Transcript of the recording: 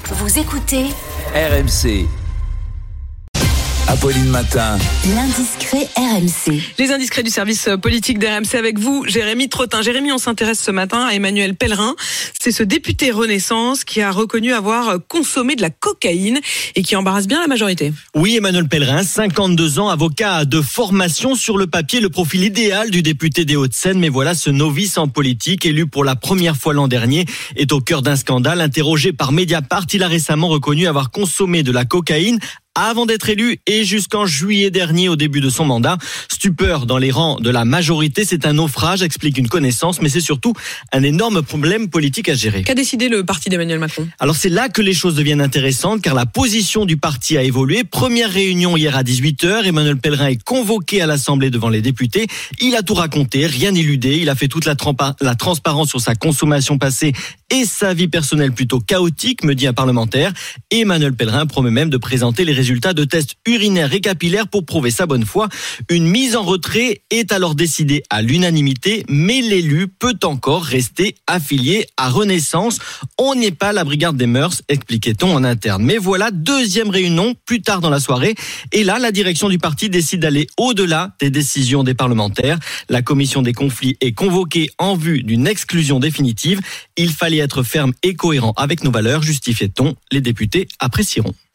Vous écoutez RMC. Apolline Matin. L'indiscret RMC. Les indiscrets du service politique d'RMC avec vous, Jérémy Trottin. Jérémy, on s'intéresse ce matin à Emmanuel Pellerin. C'est ce député Renaissance qui a reconnu avoir consommé de la cocaïne et qui embarrasse bien la majorité. Oui, Emmanuel Pellerin, 52 ans, avocat de formation, sur le papier, le profil idéal du député des Hauts-de-Seine. Mais voilà, ce novice en politique, élu pour la première fois l'an dernier, est au cœur d'un scandale. Interrogé par Mediapart, il a récemment reconnu avoir consommé de la cocaïne avant d'être élu et jusqu'en juillet dernier, au début de son mandat. Stupeur dans les rangs de la majorité, c'est un naufrage, explique une connaissance, mais c'est surtout un énorme problème politique à gérer. Qu'a décidé le parti d'Emmanuel Macron ? Alors c'est là que les choses deviennent intéressantes, car la position du parti a évolué. Première réunion hier à 18h, Emmanuel Pellerin est convoqué à l'Assemblée devant les députés. Il a tout raconté, rien éludé, il a fait toute la transparence sur sa consommation passée et sa vie personnelle plutôt chaotique, me dit un parlementaire. Et Emmanuel Pellerin promet même de présenter les résultats de tests urinaires et capillaires pour prouver sa bonne foi. Une mise en retrait est alors décidée à l'unanimité, mais l'élu peut encore rester affilié à Renaissance. On n'est pas la brigade des mœurs, expliquait-on en interne. Mais voilà, deuxième réunion plus tard dans la soirée. Et là, la direction du parti décide d'aller au-delà des décisions des parlementaires. La commission des conflits est convoquée en vue d'une exclusion définitive. Il fallait être ferme et cohérent avec nos valeurs, justifiait-on. Les députés apprécieront.